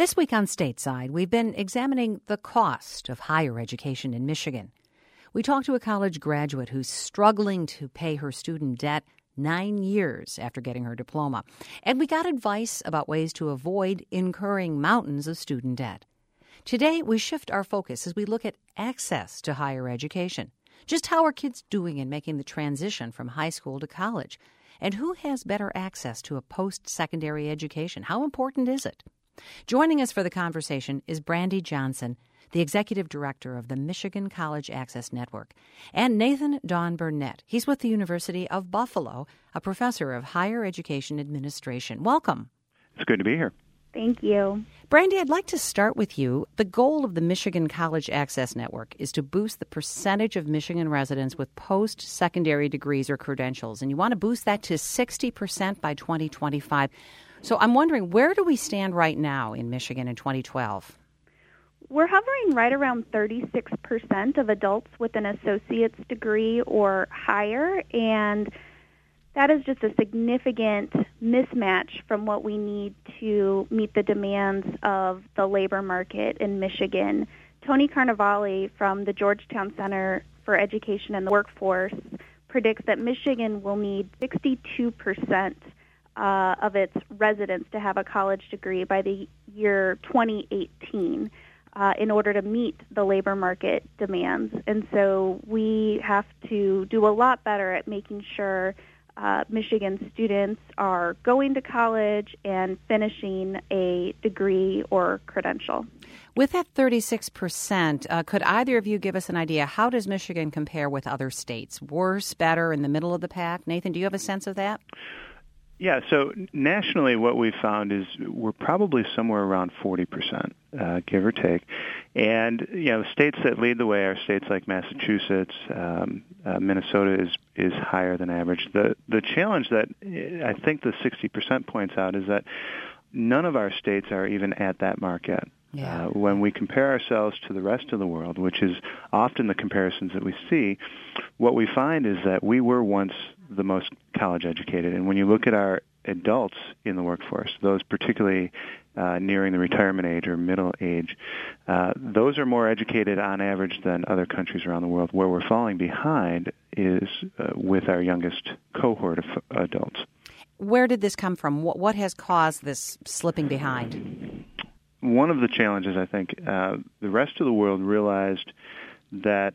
This week on Stateside, we've been examining the cost of higher education in Michigan. We talked to a college graduate who's struggling to pay her student debt 9 years after getting her diploma. And we got advice about ways to avoid incurring mountains of student debt. Today, we shift our focus as we look at access to higher education. Just how are kids doing in making the transition from high school to college? And who has better access to a post-secondary education? How important is it? Joining us for the conversation is Brandy Johnson, the Executive Director of the Michigan College Access Network, and Nathan Dawn Burnett. He's with the University of Buffalo, a professor of higher education administration. Welcome. It's good to be here. Thank you. Brandy, I'd like to start with you. The goal of the Michigan College Access Network is to boost the percentage of Michigan residents with post-secondary degrees or credentials, and you want to boost that to 60% by 2025. So I'm wondering, where do we stand right now in Michigan in 2012? We're hovering right around 36% of adults with an associate's degree or higher, and that is just a significant mismatch from what we need to meet the demands of the labor market in Michigan. Tony Carnevale from the Georgetown Center for Education and the Workforce predicts that Michigan will need 62% of its residents to have a college degree by the year 2018 in order to meet the labor market demands. And so we have to do a lot better at making sure Michigan students are going to college and finishing a degree or credential. With that 36%, could either of you give us an idea, how does Michigan compare with other states? Worse, better, in the middle of the pack? Nathan, do you have a sense of that? Yeah, so nationally what we've found is we're probably somewhere around 40%, give or take. And, states that lead the way are states like Massachusetts. Minnesota is higher than average. The challenge that I think the 60% points out is that none of our states are even at that mark yet. Yeah. When we compare ourselves to the rest of the world, which is often the comparisons that we see, what we find is that we were once the most college educated. And when you look at our adults in the workforce, those particularly nearing the retirement age or middle age, those are more educated on average than other countries around the world. Where we're falling behind is with our youngest cohort of adults. Where did this come from? What has caused this slipping behind? One of the challenges, I think, the rest of the world realized that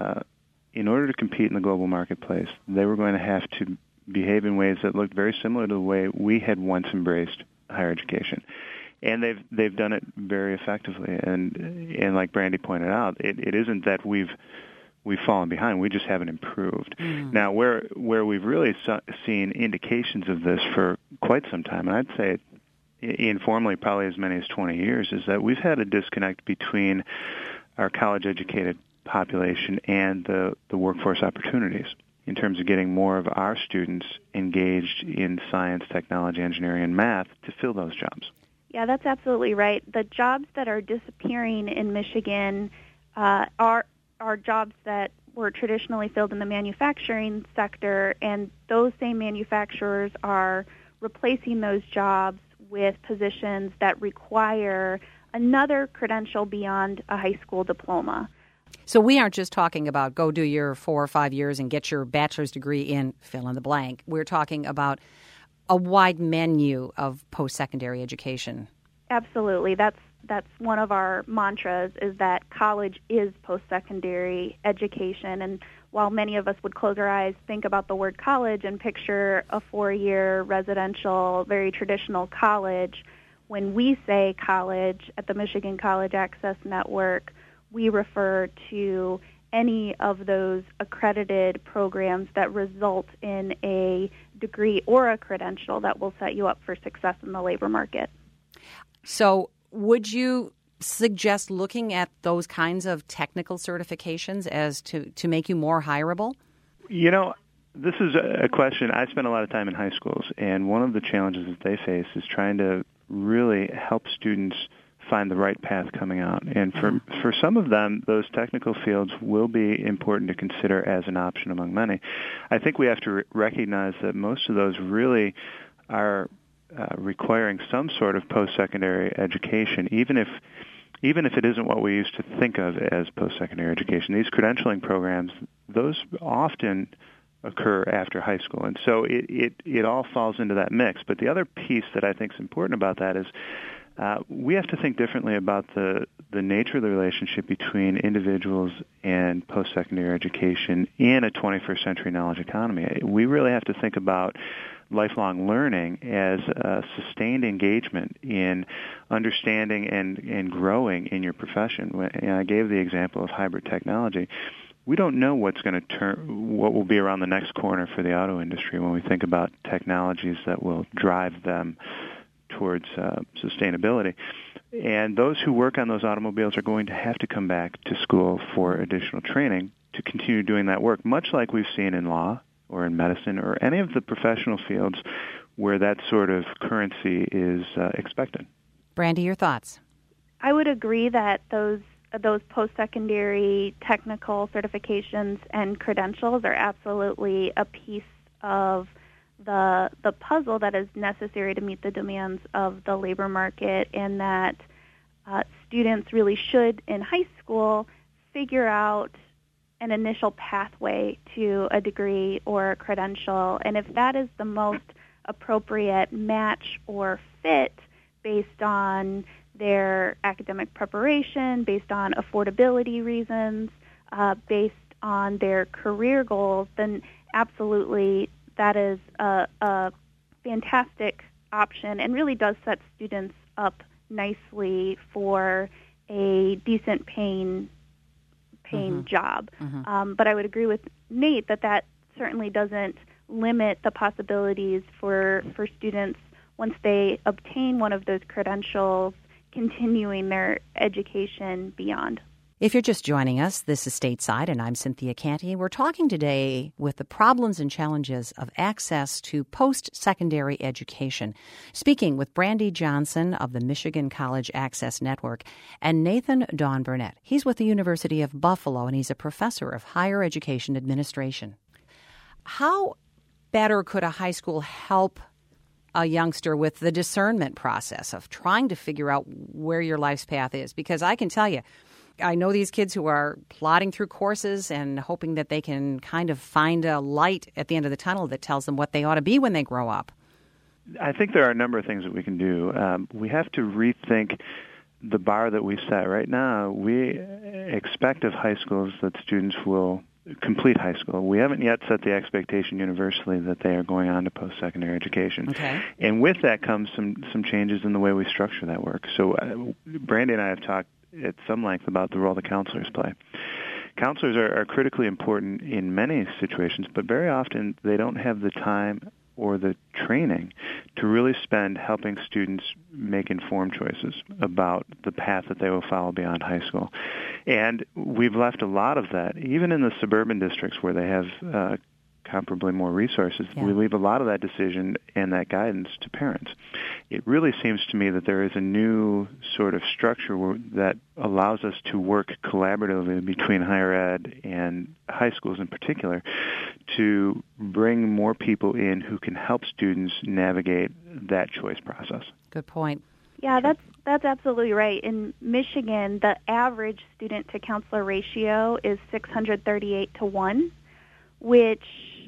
in order to compete in the global marketplace, they were going to have to behave in ways that looked very similar to the way we had once embraced higher education. And they've done it very effectively. And like Brandy pointed out, it isn't that we've fallen behind. We just haven't improved. Now, where we've really seen indications of this for quite some time, and I'd say informally probably as many as 20 years, is that we've had a disconnect between our college-educated population and the workforce opportunities in terms of getting more of our students engaged in science, technology, engineering, and math to fill those jobs. Yeah, that's absolutely right. The jobs that are disappearing in Michigan are jobs that were traditionally filled in the manufacturing sector, and those same manufacturers are replacing those jobs with positions that require another credential beyond a high school diploma. So we aren't just talking about go do your 4 or 5 years and get your bachelor's degree in fill in the blank. We're talking about a wide menu of post-secondary education. Absolutely. That's one of our mantras, is that college is post-secondary education. And while many of us would close our eyes, think about the word college and picture a 4-year residential, very traditional college, when we say college at the Michigan College Access Network, we refer to any of those accredited programs that result in a degree or a credential that will set you up for success in the labor market. So would you suggest looking at those kinds of technical certifications as to make you more hireable? This is a question. I spent a lot of time in high schools, and one of the challenges that they face is trying to really help students find the right path coming out. And for some of them, those technical fields will be important to consider as an option among many. I think we have to recognize that most of those really are requiring some sort of post-secondary education, even if it isn't what we used to think of as post-secondary education. These credentialing programs, those often occur after high school, and so it all falls into that mix. But the other piece that I think is important about that is we have to think differently about the nature of the relationship between individuals and post-secondary education in a 21st century knowledge economy. We really have to think about lifelong learning as a sustained engagement in understanding and growing in your profession. I gave the example of hybrid technology. We don't know what will be around the next corner for the auto industry when we think about technologies that will drive them towards sustainability. And those who work on those automobiles are going to have to come back to school for additional training to continue doing that work, much like we've seen in law or in medicine or any of the professional fields where that sort of currency is expected. Brandy, your thoughts? I would agree that those post-secondary technical certifications and credentials are absolutely a piece of the puzzle that is necessary to meet the demands of the labor market, and that students really should, in high school, figure out an initial pathway to a degree or a credential. And if that is the most appropriate match or fit based on their academic preparation, based on affordability reasons, based on their career goals, then absolutely that is a fantastic option and really does set students up nicely for a decent paying job. But I would agree with Nate that certainly doesn't limit the possibilities for students once they obtain one of those credentials, continuing their education beyond. If you're just joining us, this is Stateside, and I'm Cynthia Canty. We're talking today with the problems and challenges of access to post-secondary education, speaking with Brandy Johnson of the Michigan College Access Network and Nathan Dawn Burnett. He's with the University of Buffalo, and he's a professor of higher education administration. How better could a high school help a youngster with the discernment process of trying to figure out where your life's path is? Because I can tell you, I know these kids who are plodding through courses and hoping that they can kind of find a light at the end of the tunnel that tells them what they ought to be when they grow up. I think there are a number of things that we can do. We have to rethink the bar that we set. Right now, we expect of high schools that students will complete high school. We haven't yet set the expectation universally that they are going on to post-secondary education. Okay. And with that comes some changes in the way we structure that work. So Brandy and I have talked at some length about the role that counselors play. Counselors are critically important in many situations, but very often they don't have the time or the training to really spend helping students make informed choices about the path that they will follow beyond high school. And we've left a lot of that, even in the suburban districts where they have comparably more resources, we leave a lot of that decision and that guidance to parents. It really seems to me that there is a new sort of structure that allows us to work collaboratively between higher ed and high schools in particular to bring more people in who can help students navigate that choice process. Good point. Yeah, that's absolutely right. In Michigan, the average student-to-counselor ratio is 638 to 1, which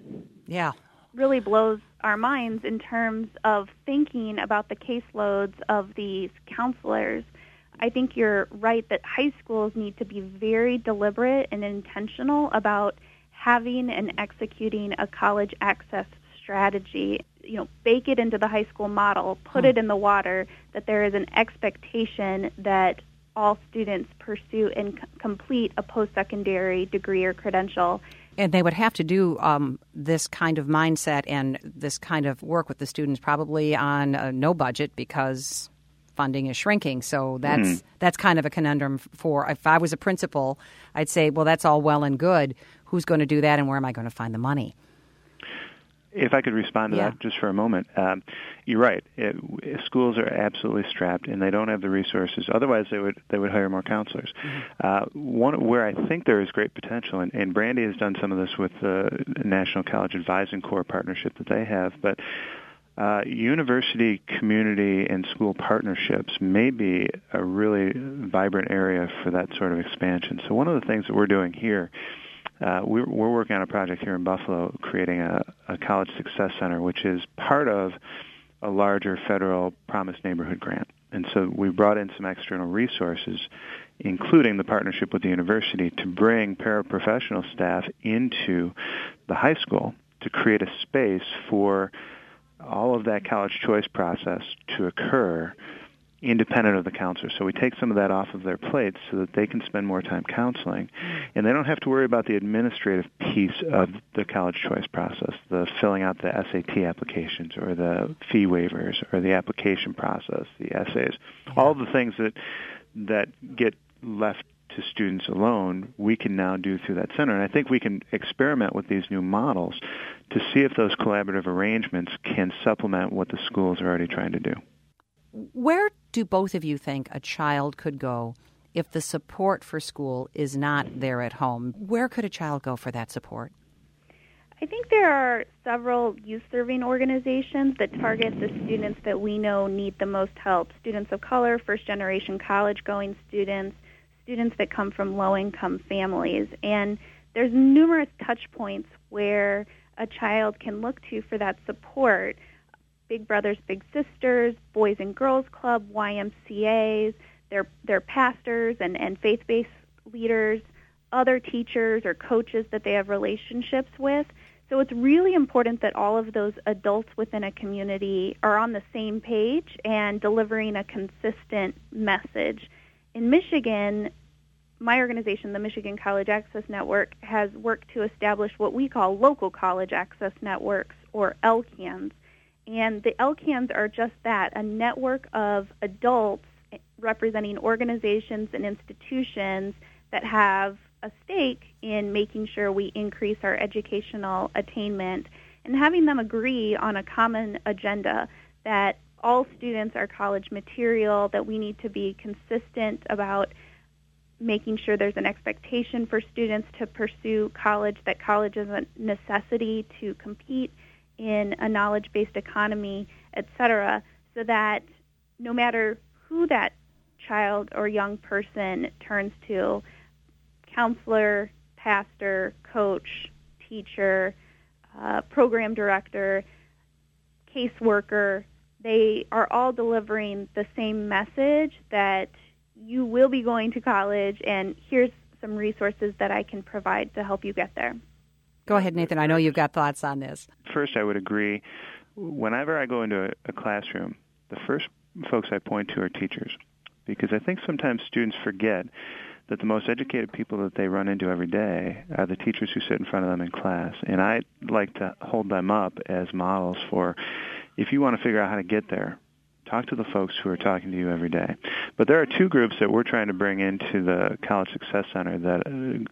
really blows our minds in terms of thinking about the caseloads of these counselors. I think you're right that high schools need to be very deliberate and intentional about having and executing a college access strategy. You know, bake it into the high school model, put it in the water, that there is an expectation that all students pursue and complete a post-secondary degree or credential. And they would have to do this kind of mindset and this kind of work with the students probably on no budget because funding is shrinking. So that's kind of a conundrum for, if I was a principal, I'd say, well, that's all well and good. Who's going to do that and where am I going to find the money? If I could respond to that just for a moment. You're right. Schools are absolutely strapped, and they don't have the resources. Otherwise, they would hire more counselors. One where I think there is great potential, and Brandy has done some of this with the National College Advising Corps partnership that they have, but University, community, and school partnerships may be a really vibrant area for that sort of expansion. So one of the things that we're doing here, we're working on a project here in Buffalo, creating a college success center, which is part of a larger federal Promise Neighborhood grant. And so we brought in some external resources, including the partnership with the university, to bring paraprofessional staff into the high school to create a space for all of that college choice process to occur independent of the counselor. So we take some of that off of their plates so that they can spend more time counseling, and they don't have to worry about the administrative piece of the college choice process, the filling out the SAT applications or the fee waivers or the application process, the essays, all the things that get left to students alone, we can now do through that center. And I think we can experiment with these new models to see if those collaborative arrangements can supplement what the schools are already trying to do. Where do both of you think a child could go if the support for school is not there at home? Where could a child go for that support? I think there are several youth-serving organizations that target the students that we know need the most help. Students of color, first-generation college-going students, students that come from low-income families. And there's numerous touch points where a child can look to for that support. Big Brothers Big Sisters, Boys and Girls Club, YMCAs, their pastors and faith-based leaders, other teachers or coaches that they have relationships with. So it's really important that all of those adults within a community are on the same page and delivering a consistent message. In Michigan, my organization, the Michigan College Access Network, has worked to establish what we call local college access networks, or LCANs. And the LCANs are just that, a network of adults representing organizations and institutions that have a stake in making sure we increase our educational attainment and having them agree on a common agenda that all students are college material, that we need to be consistent about making sure there's an expectation for students to pursue college, that college is a necessity to compete in a knowledge-based economy, etc., so that no matter who that child or young person turns to, counselor, pastor, coach, teacher, program director, caseworker, they are all delivering the same message that you will be going to college, and here's some resources that I can provide to help you get there. Go ahead, Nathan. I know you've got thoughts on this. First, I would agree. Whenever I go into a classroom, the first folks I point to are teachers, because I think sometimes students forget that the most educated people that they run into every day are the teachers who sit in front of them in class. And I like to hold them up as models for, if you want to figure out how to get there, talk to the folks who are talking to you every day. But there are two groups that we're trying to bring into the College Success Center that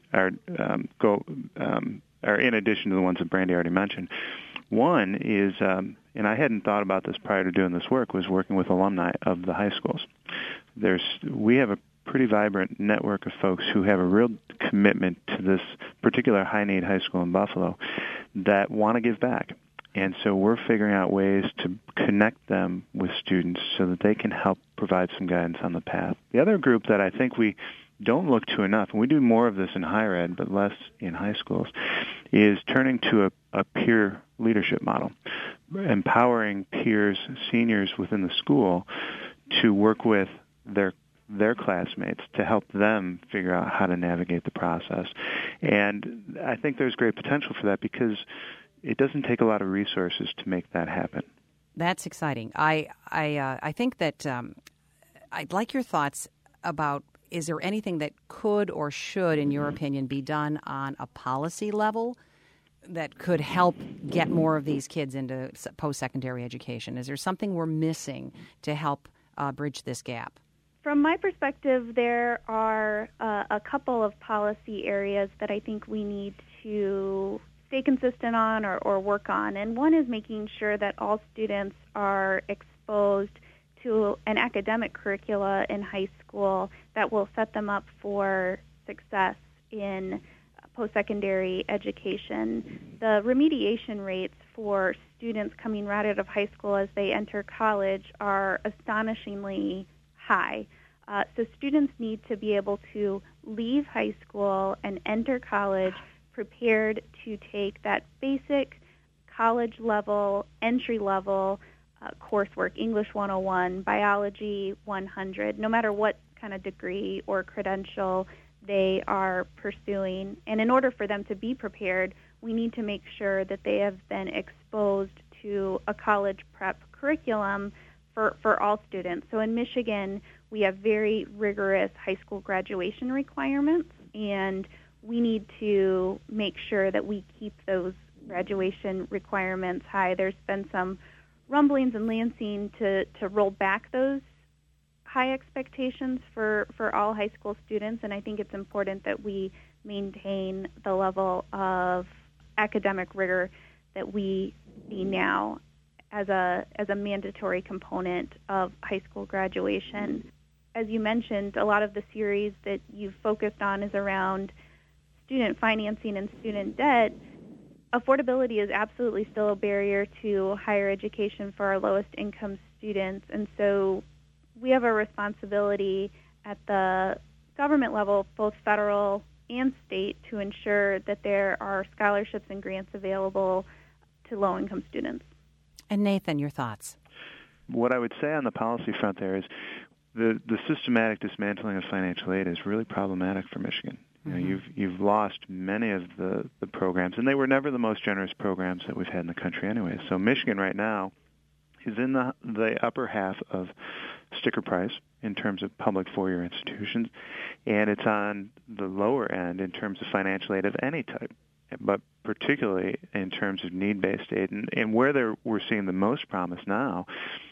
are in addition to the ones that Brandy already mentioned. One is, and I hadn't thought about this prior to doing this work, was working with alumni of the high schools. We have a pretty vibrant network of folks who have a real commitment to this particular high-need high school in Buffalo that want to give back. And so we're figuring out ways to connect them with students so that they can help provide some guidance on the path. The other group that I think we don't look to enough, and we do more of this in higher ed but less in high schools, is turning to a peer leadership model, empowering peers, seniors within the school to work with their classmates to help them figure out how to navigate the process. And I think there's great potential for that because it doesn't take a lot of resources to make that happen. That's exciting. I think that I'd like your thoughts about, is there anything that could or should, in your opinion, be done on a policy level that could help get more of these kids into post-secondary education? Is there something we're missing to help bridge this gap? From my perspective, there are a couple of policy areas that I think we need to stay consistent on or work on. And one is making sure that all students are exposed to an academic curricula in high school that will set them up for success in post-secondary education. The remediation rates for students coming right out of high school as they enter college are astonishingly high. So students need to be able to leave high school and enter college prepared to take that basic college-level, entry-level coursework, English 101, Biology 100, no matter what kind of degree or credential they are pursuing. And in order for them to be prepared, we need to make sure that they have been exposed to a college prep curriculum for all students. So in Michigan, we have very rigorous high school graduation requirements, and we need to make sure that we keep those graduation requirements high. There's been some rumblings in Lansing to roll back those high expectations for all high school students, and I think it's important that we maintain the level of academic rigor that we see now as a mandatory component of high school graduation. As you mentioned, a lot of the series that you've focused on is around student financing and student debt. Affordability is absolutely still a barrier to higher education for our lowest income students, and so we have a responsibility at the government level, both federal and state, to ensure that there are scholarships and grants available to low-income students. And Nathan, your thoughts? What I would say on the policy front there is the systematic dismantling of financial aid is really problematic for Michigan. You know, you've lost many of the programs, and they were never the most generous programs that we've had in the country anyway. So Michigan right now is in the upper half of sticker price in terms of public four-year institutions, and it's on the lower end in terms of financial aid of any type, but particularly in terms of need-based aid. And where we're seeing the most promise now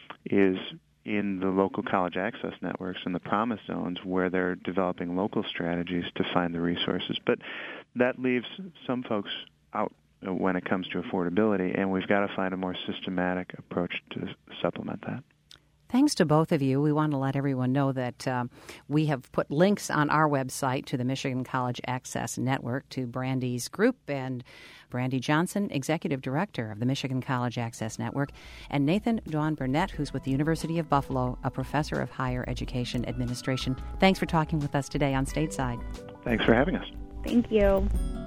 is in the local college access networks and the promise zones, where they're developing local strategies to find the resources. But that leaves some folks out when it comes to affordability, and we've got to find a more systematic approach to supplement that. Thanks to both of you. We want to let everyone know that we have put links on our website to the Michigan College Access Network, to Brandy's group, and Brandy Johnson, Executive Director of the Michigan College Access Network, and Nathan Dawn Burnett, who's with the University of Buffalo, a professor of higher education administration. Thanks for talking with us today on Stateside. Thanks for having us. Thank you.